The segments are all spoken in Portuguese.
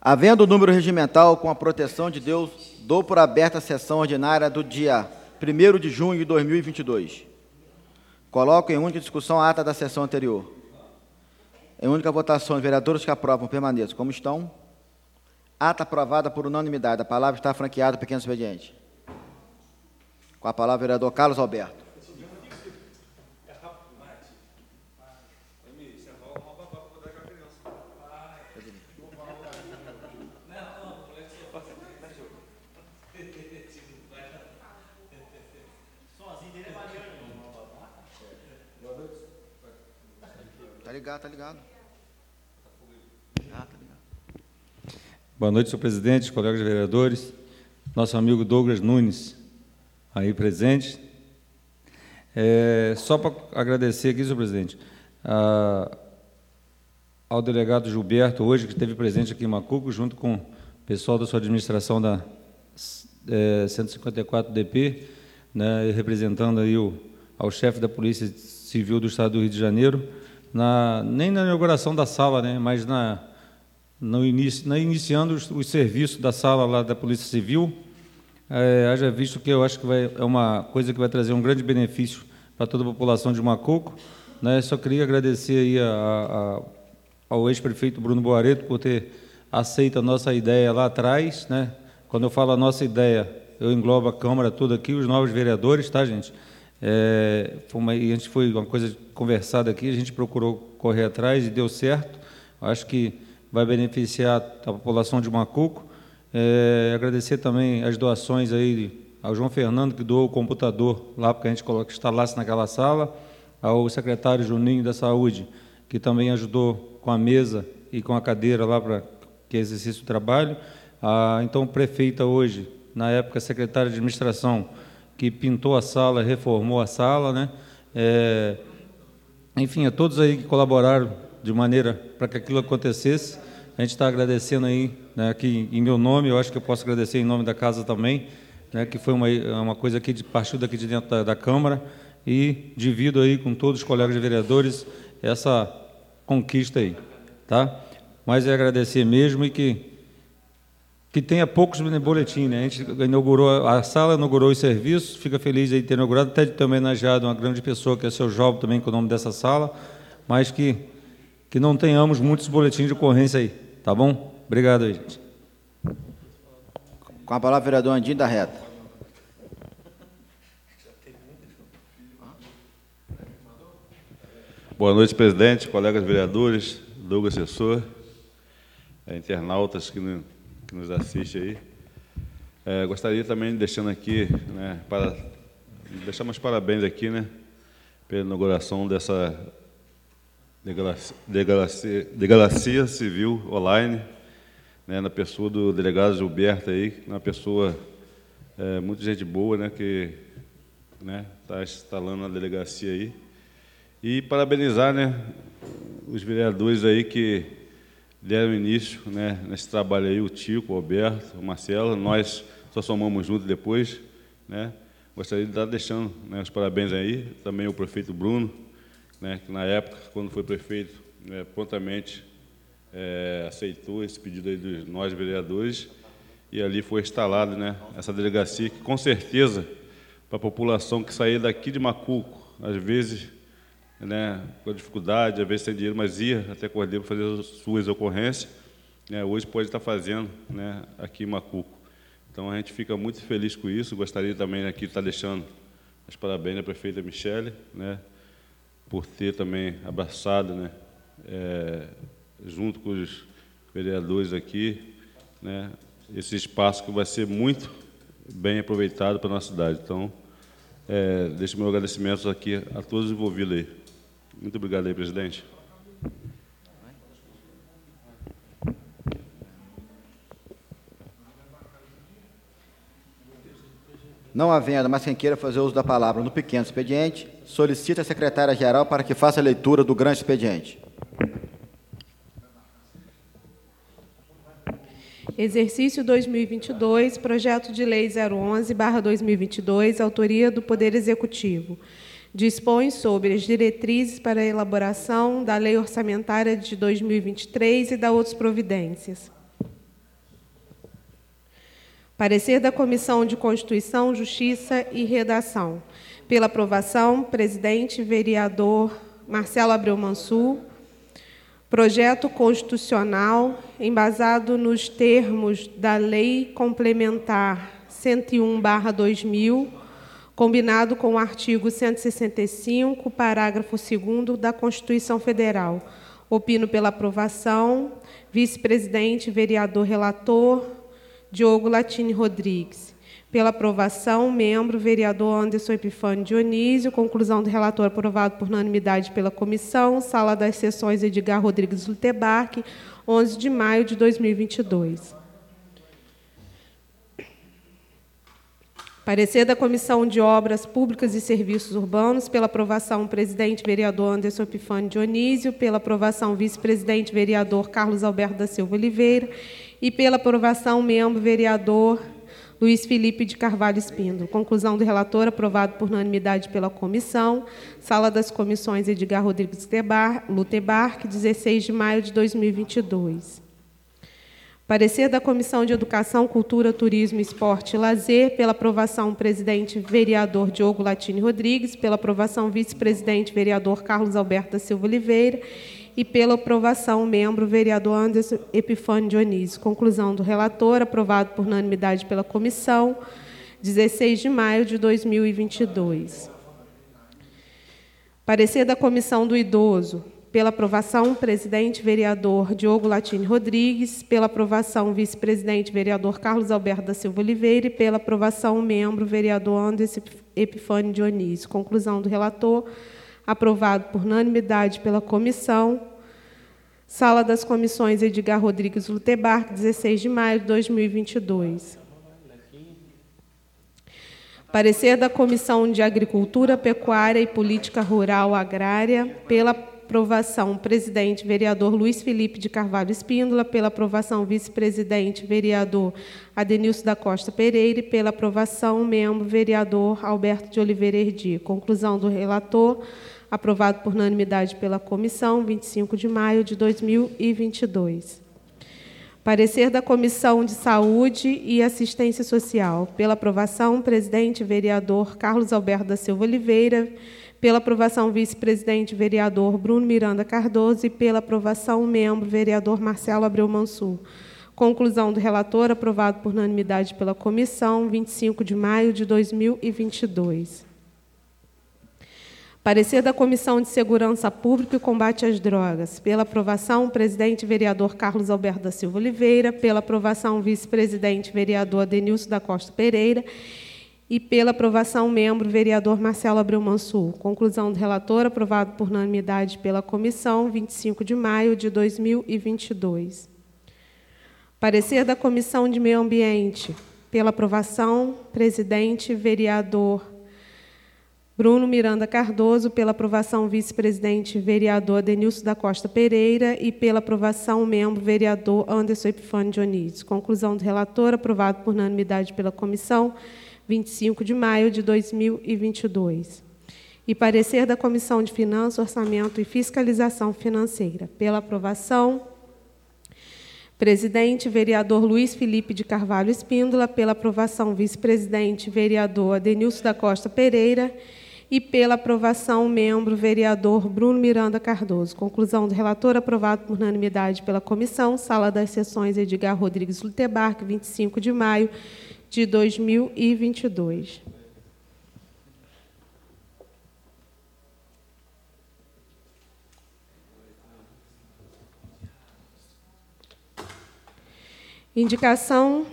Havendo o número regimental com a proteção de Deus, dou por aberta a sessão ordinária do dia 1º de junho de 2022. Coloco em única discussão a ata da sessão anterior. Em única votação, os vereadores que aprovam permaneçam como estão. Ata aprovada por unanimidade. A palavra está franqueada, pequeno expediente. Com a palavra, o vereador Carlos Alberto. Tá ligado. Tá ligado. Boa noite, senhor presidente, colegas vereadores, nosso amigo Douglas Nunes, aí presente. Só para agradecer aqui, senhor presidente, ao delegado Gilberto, hoje, que esteve presente aqui em Macuco, junto com o pessoal da sua administração da 154 DP, né, representando aí ao chefe da Polícia Civil do Estado do Rio de Janeiro, nem na inauguração da sala, né, mas iniciando os serviços da sala lá da Polícia Civil, haja visto que eu acho que é uma coisa que vai trazer um grande benefício para toda a população de Macuco, né. Só queria agradecer aí ao ex-prefeito Bruno Boareto por ter aceito a nossa ideia lá atrás, né. Quando eu falo a nossa ideia, eu englobo a Câmara toda aqui, os novos vereadores, tá, gente? Foi uma coisa conversada aqui, a gente procurou correr atrás e deu certo. Acho que vai beneficiar a população de Macuco. Agradecer também as doações aí ao João Fernando, que doou o computador lá, porque a gente instalasse naquela sala, ao secretário Juninho da Saúde, que também ajudou com a mesa e com a cadeira lá para que exercesse o trabalho. Então, prefeita hoje, na época, secretária de administração, que pintou a sala, reformou a sala, né? Enfim, a todos aí que colaboraram de maneira para que aquilo acontecesse. A gente está agradecendo aí, né, aqui em meu nome, eu acho que eu posso agradecer em nome da casa também, né, que foi uma coisa aqui partiu daqui de dentro da Câmara, e divido aí com todos os colegas vereadores essa conquista aí, tá? Mas é agradecer mesmo e que tenha poucos boletins, né? A gente inaugurou a sala, inaugurou os serviços, fica feliz de ter inaugurado, até de ter homenageado uma grande pessoa, que é o seu Job, também com o nome dessa sala, mas que não tenhamos muitos boletins de ocorrência aí, tá bom? Obrigado aí, gente. Com a palavra, o vereador Andinho da Reta. Boa noite, presidente, colegas vereadores, Douglas assessor, internautas que nos assiste aí. Gostaria também, deixando aqui, né, deixar meus parabéns aqui, né, pela inauguração dessa delegacia civil online, né, na pessoa do delegado Gilberto aí, uma pessoa muito gente boa, né, que está instalando a delegacia aí. E parabenizar, né, os vereadores aí que deram início, né, nesse trabalho aí, o Tico, o Alberto, o Marcelo, nós só somamos juntos depois, né. Gostaria de estar deixando, né, os parabéns aí, também o prefeito Bruno, né, que na época, quando foi prefeito, né, prontamente aceitou esse pedido aí dos nós vereadores, e ali foi instalada, né, essa delegacia, que com certeza, para a população que saía daqui de Macuco, às vezes, né, com dificuldade, às vezes sem dinheiro, mas ia até Cordeiro fazer as suas ocorrências, né, hoje pode estar fazendo, né, aqui em Macuco. Então, a gente fica muito feliz com isso. Gostaria também aqui de estar deixando os parabéns à prefeita Michele, né, por ter também abraçado, né, junto com os vereadores aqui, né, esse espaço que vai ser muito bem aproveitado para a nossa cidade. Então, deixo meu agradecimento aqui a todos os envolvidos aí. Muito obrigado aí, presidente. Não havendo, mas quem queira fazer uso da palavra no pequeno expediente, solicita a secretária-geral para que faça a leitura do grande expediente. Exercício 2022, projeto de lei 011/2022, autoria do Poder Executivo. Dispõe sobre as diretrizes para a elaboração da Lei Orçamentária de 2023 e da outras providências. Parecer da Comissão de Constituição, Justiça e Redação. Pela aprovação, presidente, vereador Marcelo Abreu Mansur. Projeto constitucional embasado nos termos da Lei Complementar 101/2000, combinado com o artigo 165, parágrafo 2º da Constituição Federal. Opino pela aprovação. Vice-presidente, vereador relator, Diogo Latini Rodrigues. Pela aprovação, membro, vereador Anderson Epifânio Dionísio. Conclusão do relator aprovado por unanimidade pela comissão. Sala das Sessões, Edgar Rodrigues Lutebarque, 11 de maio de 2022. Parecer da Comissão de Obras Públicas e Serviços Urbanos. Pela aprovação, presidente, vereador Anderson Epifânio Dionísio. Pela aprovação, vice-presidente, vereador Carlos Alberto da Silva Oliveira. E pela aprovação, membro, vereador Luiz Felipe de Carvalho Espíndola. Conclusão do relator, aprovado por unanimidade pela comissão. Sala das Comissões, Edgar Rodrigues Lutebarque, 16 de maio de 2022. Parecer da Comissão de Educação, Cultura, Turismo, Esporte e Lazer. Pela aprovação, presidente, vereador Diogo Latini Rodrigues. Pela aprovação, vice-presidente, vereador Carlos Alberto da Silva Oliveira. E pela aprovação, membro, vereador Anderson Epifânio Dionísio. Conclusão do relator, aprovado por unanimidade pela comissão, 16 de maio de 2022. Parecer da Comissão do Idoso. Pela aprovação, presidente, vereador Diogo Latini Rodrigues. Pela aprovação, vice-presidente, vereador Carlos Alberto da Silva Oliveira. E pela aprovação, membro, vereador Anderson Epifânio Dionísio. Conclusão do relator, aprovado por unanimidade pela comissão. Sala das Comissões, Edgar Rodrigues Lutebarque, 16 de maio de 2022. Parecer da Comissão de Agricultura, Pecuária e Política Rural Agrária. Pela aprovação, presidente, vereador Luiz Felipe de Carvalho Espíndola. Pela aprovação, vice-presidente, vereador Adenilson da Costa Pereira. E pela aprovação, membro, vereador Alberto de Oliveira Erdi. Conclusão do relator, aprovado por unanimidade pela comissão, 25 de maio de 2022. Parecer da Comissão de Saúde e Assistência Social. Pela aprovação, presidente, vereador Carlos Alberto da Silva Oliveira. Pela aprovação, vice-presidente, vereador Bruno Miranda Cardoso. E pela aprovação, membro, vereador Marcelo Abreu Mansur. Conclusão do relator, aprovado por unanimidade pela comissão, 25 de maio de 2022. Parecer da Comissão de Segurança Pública e Combate às Drogas. Pela aprovação, presidente, vereador Carlos Alberto da Silva Oliveira. Pela aprovação, vice-presidente, vereador Adenilson da Costa Pereira. E pela aprovação, membro, vereador Marcelo Abreu Mansur. Conclusão do relator, aprovado por unanimidade pela comissão, 25 de maio de 2022. Parecer da Comissão de Meio Ambiente. Pela aprovação, presidente, vereador Bruno Miranda Cardoso. Pela aprovação, vice-presidente, vereador Adenilson da Costa Pereira. E pela aprovação, membro, vereador Anderson Epifânio Dionísio. Conclusão do relator, aprovado por unanimidade pela comissão, 25 de maio de 2022. E parecer da Comissão de Finanças, Orçamento e Fiscalização Financeira. Pela aprovação, presidente, vereador Luiz Felipe de Carvalho Espíndola. Pela aprovação, vice-presidente, vereador Adenilson da Costa Pereira. E pela aprovação, membro, vereador Bruno Miranda Cardoso. Conclusão do relator, aprovado por unanimidade pela comissão. Sala das Sessões, Edgar Rodrigues Lutebarque, 25 de maio de 2022. Indicação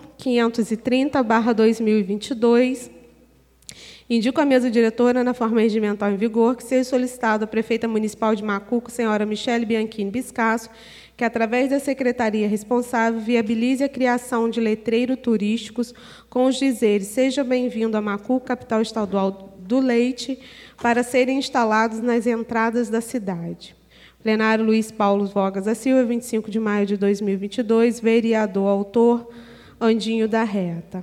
530/2022. Indico à mesa diretora, na forma regimental em vigor, que seja solicitado à prefeita municipal de Macuco, senhora Michele Bianchini Biscasso, que, através da secretaria responsável, viabilize a criação de letreiros turísticos com os dizeres: seja bem-vindo a Macuco, capital estadual do leite, para serem instalados nas entradas da cidade. Plenário Luiz Paulo Vogas da Silva, 25 de maio de 2022, vereador autor Andinho da Reta.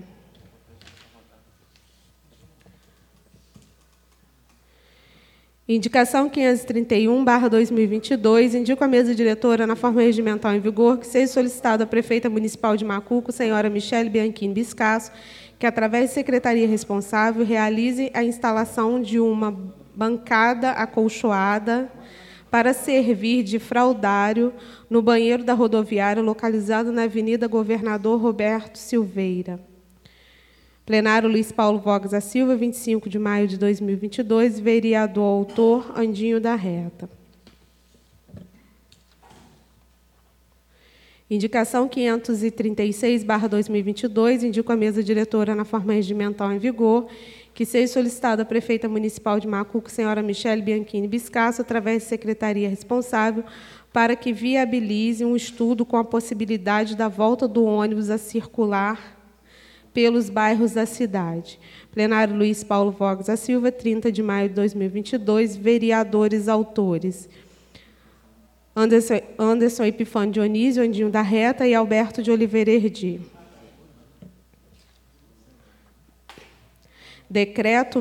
Indicação 531/2022, indico à mesa diretora, na forma regimental em vigor, que seja solicitado à prefeita municipal de Macuco, senhora Michele Bianchini Biscasso, que, através de secretaria responsável, realize a instalação de uma bancada acolchoada para servir de fraldário no banheiro da rodoviária, localizado na Avenida Governador Roberto Silveira. Plenário Luiz Paulo Vogas da Silva, 25 de maio de 2022, vereador autor Andinho da Reta. Indicação 536/2022, indico à mesa diretora, na forma regimental em vigor, que seja solicitada à prefeita municipal de Macuco, senhora Michele Bianchini Biscasso, através de secretaria responsável, para que viabilize um estudo com a possibilidade da volta do ônibus a circular pelos bairros da cidade. Plenário Luiz Paulo Vogas da Silva, 30 de maio de 2022, vereadores autores: Anderson Epifânio Dionísio, Andinho da Reta e Alberto de Oliveira Erdi. Decreto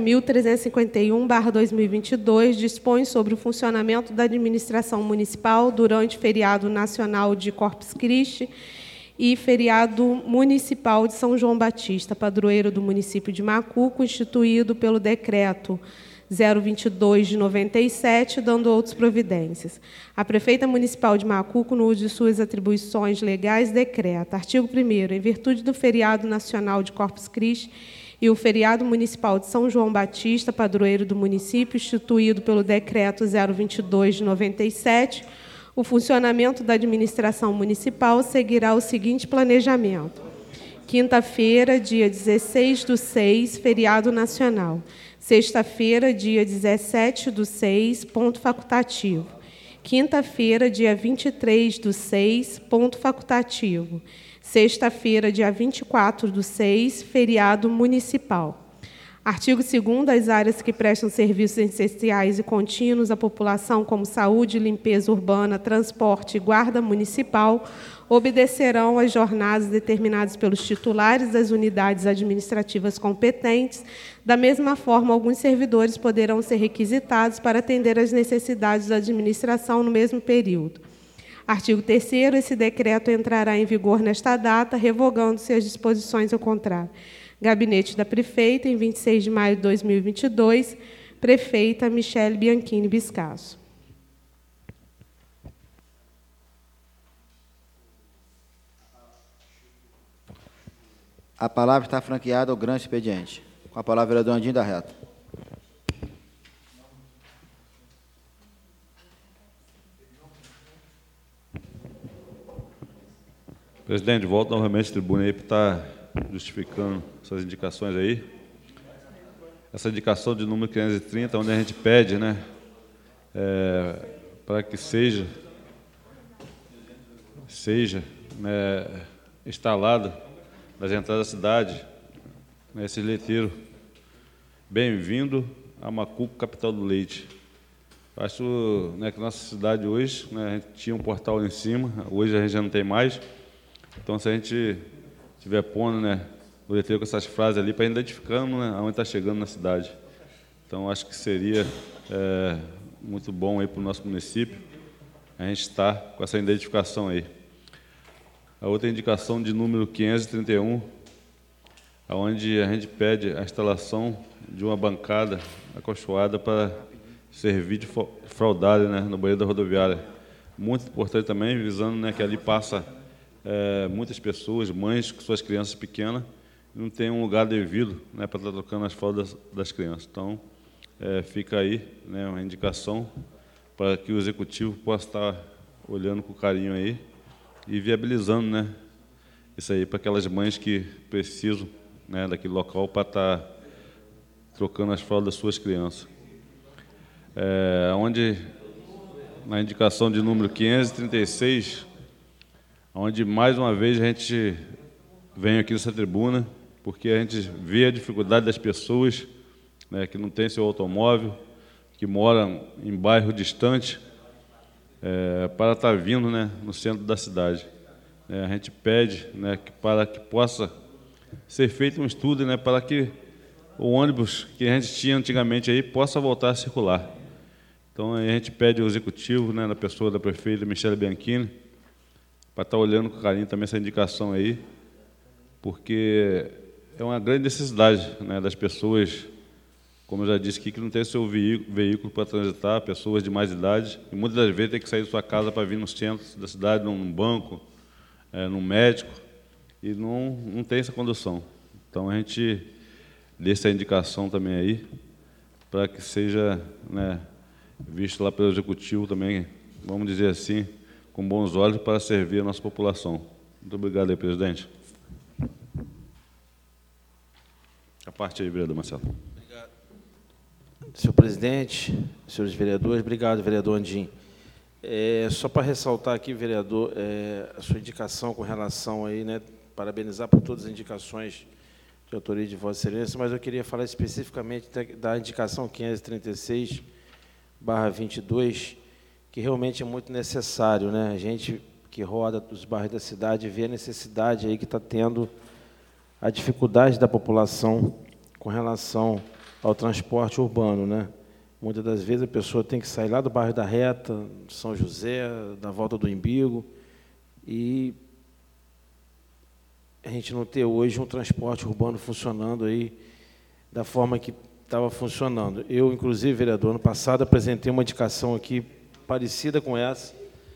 1351/2022 dispõe sobre o funcionamento da administração municipal durante feriado nacional de Corpus Christi e feriado municipal de São João Batista, padroeiro do município de Macuco, instituído pelo Decreto 022 de 97, dando outras providências. A prefeita municipal de Macuco, no uso de suas atribuições legais, decreta: artigo 1º, em virtude do feriado nacional de Corpus Christi e o feriado municipal de São João Batista, padroeiro do município, instituído pelo Decreto 022 de 97, o funcionamento da administração municipal seguirá o seguinte planejamento: quinta-feira, dia 16/6, feriado nacional. Sexta-feira, dia 17/6, ponto facultativo. Quinta-feira, dia 23/6, ponto facultativo. Sexta-feira, dia 24/6, feriado municipal. Artigo 2º, as áreas que prestam serviços essenciais e contínuos à população, como saúde, limpeza urbana, transporte e guarda municipal, obedecerão às jornadas determinadas pelos titulares das unidades administrativas competentes. Da mesma forma, alguns servidores poderão ser requisitados para atender às necessidades da administração no mesmo período. Artigo 3º, esse decreto entrará em vigor nesta data, revogando-se as disposições ao contrário. Gabinete da Prefeita, em 26 de maio de 2022, Prefeita Michele Bianchini Biscasso. A palavra está franqueada ao grande expediente. Com a palavra, o vereador Andinho da Reta. Presidente, volto novamente à tribuna aí para estar justificando essas indicações aí. Essa indicação de número 530, onde a gente pede, né, para que seja instalado nas entradas da cidade, né, esse letreiro: bem-vindo a Macuco, capital do leite. Acho, né, que nossa cidade hoje, né, a gente tinha um portal lá em cima, hoje a gente já não tem mais. Então, se a gente estiver pondo, né, o letreiro com essas frases ali, para identificando, né, aonde está chegando na cidade. Então, acho que seria muito bom aí para o nosso município a gente estar com essa identificação aí. A outra indicação de número 531, onde a gente pede a instalação de uma bancada acolchoada para servir de fraldário, né, no banheiro da rodoviária. Muito importante também, visando, né, que ali passa muitas pessoas, mães com suas crianças pequenas, e não tem um lugar devido, né, para estar trocando as fraldas das crianças. Então, fica aí, né, uma indicação para que o Executivo possa estar olhando com carinho aí e viabilizando, né, isso aí para aquelas mães que precisam, né, daquele local para estar trocando as fraldas das suas crianças. Onde, na indicação de número 536, onde, mais uma vez, a gente vem aqui nessa tribuna, porque a gente vê a dificuldade das pessoas, né, que não têm seu automóvel, que moram em bairro distante, para estar vindo, né, no centro da cidade. A gente pede, né, para que possa ser feito um estudo, né, para que o ônibus que a gente tinha antigamente aí possa voltar a circular. Então, a gente pede ao Executivo, né, na pessoa da prefeita Michele Bianchini, para estar olhando com carinho também essa indicação aí, porque é uma grande necessidade, né, das pessoas, como eu já disse aqui, que não tem seu veículo para transitar, pessoas de mais idade, e muitas das vezes tem que sair de sua casa para vir no centro da cidade, num banco, num médico, e não tem essa condução. Então, a gente dê essa indicação também aí, para que seja, né, visto lá pelo Executivo também, vamos dizer assim, com bons olhos para servir a nossa população. Muito obrigado aí, presidente. A parte aí, vereador Marcelo. Obrigado. Senhor presidente, senhores vereadores, obrigado, vereador Andim. Só para ressaltar aqui, vereador, a sua indicação com relação aí, né, parabenizar por todas as indicações de autoria de Vossa Excelência, mas eu queria falar especificamente da indicação 536/22, que realmente é muito necessário, né? A gente que roda dos bairros da cidade vê a necessidade aí que está tendo, a dificuldade da população com relação ao transporte urbano, né? Muitas das vezes a pessoa tem que sair lá do bairro da Reta, São José, da Volta do Imbigo, e a gente não ter hoje um transporte urbano funcionando aí da forma que estava funcionando. Eu, inclusive, vereador, ano passado apresentei uma indicação aqui parecida com essa,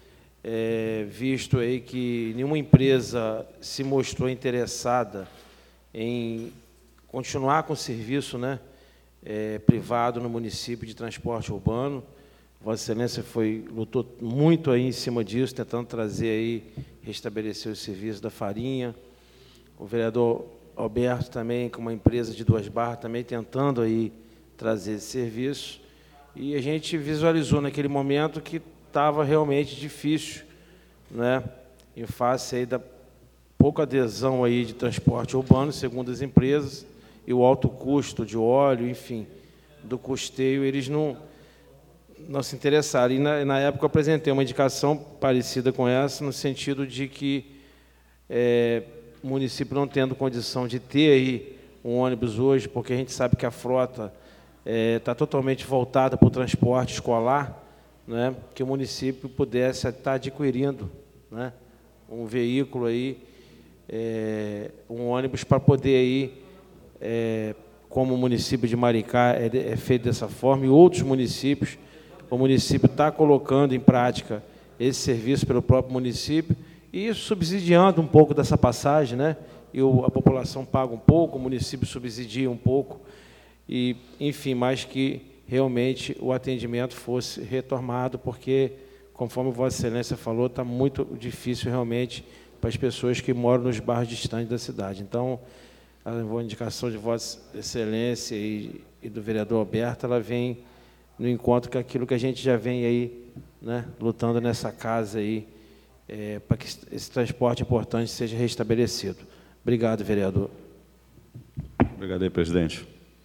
visto aí que nenhuma empresa se mostrou interessada em continuar com o serviço, né, privado no município de transporte urbano. Vossa Excelência lutou muito aí em cima disso, tentando trazer aí, restabelecer o serviço da farinha. O vereador Alberto também, com uma empresa de Duas Barras, também tentando aí trazer esse serviço. E a gente visualizou naquele momento que estava realmente difícil, né, em face aí da pouca adesão aí de transporte urbano, segundo as empresas, e o alto custo de óleo, enfim, do custeio, eles não se interessaram. E, na época, eu apresentei uma indicação parecida com essa, no sentido de que o município não tendo condição de ter aí um ônibus hoje, porque a gente sabe que a frota está totalmente voltada para o transporte escolar, né, que o município pudesse estar adquirindo, né, um veículo aí, um ônibus para poder aí, como o município de Maricá é feito dessa forma, e outros municípios, o município está colocando em prática esse serviço pelo próprio município, e subsidiando um pouco dessa passagem, né? E a população paga um pouco, o município subsidia um pouco, e, enfim, mais que realmente o atendimento fosse retomado, porque, conforme Vossa Excelência falou, está muito difícil realmente para as pessoas que moram nos bairros distantes da cidade. Então, a indicação de Vossa Excelência e do vereador Alberto, ela vem no encontro com aquilo que a gente já vem aí, né, lutando nessa casa aí, para que esse transporte importante seja restabelecido. Obrigado, vereador. Obrigado aí, presidente.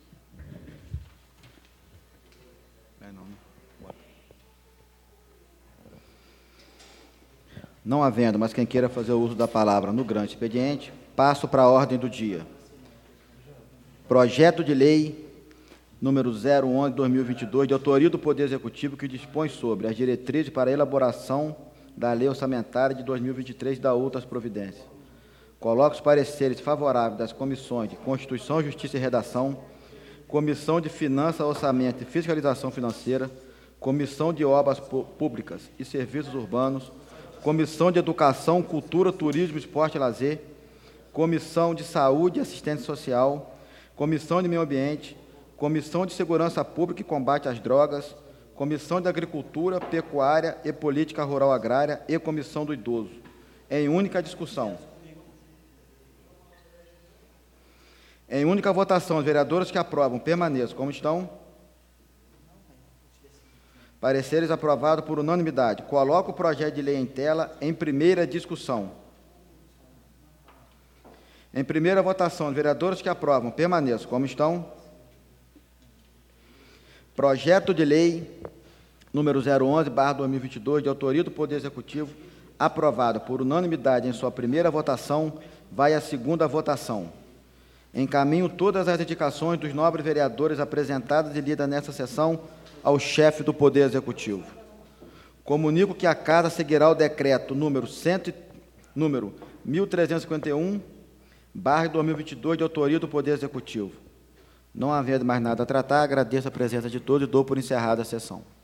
Não havendo, mas quem queira fazer o uso da palavra no grande expediente, passo para a ordem do dia. Projeto de lei número 011/2022, de autoria do Poder Executivo, que dispõe sobre as diretrizes para a elaboração da Lei Orçamentária de 2023 e da outras providências. Coloco os pareceres favoráveis das comissões de Constituição, Justiça e Redação, Comissão de Finanças, Orçamento e Fiscalização Financeira, Comissão de Obras Públicas e Serviços Urbanos, Comissão de Educação, Cultura, Turismo, Esporte e Lazer, Comissão de Saúde e Assistência Social, Comissão de Meio Ambiente, Comissão de Segurança Pública e Combate às Drogas, Comissão de Agricultura, Pecuária e Política Rural Agrária e Comissão do Idoso, em única discussão. Em única votação, os vereadores que aprovam permaneçam como estão. Pareceres aprovados por unanimidade. Coloco o projeto de lei em tela em primeira discussão. Em primeira votação, os vereadores que aprovam permaneçam como estão. Projeto de lei número 011/2022, de autoria do Poder Executivo, aprovado por unanimidade em sua primeira votação, vai à segunda votação. Encaminho todas as indicações dos nobres vereadores apresentadas e lidas nesta sessão ao chefe do Poder Executivo. Comunico que a Casa seguirá o decreto número 1351/2022, de autoria do Poder Executivo. Não havendo mais nada a tratar, agradeço a presença de todos e dou por encerrada a sessão.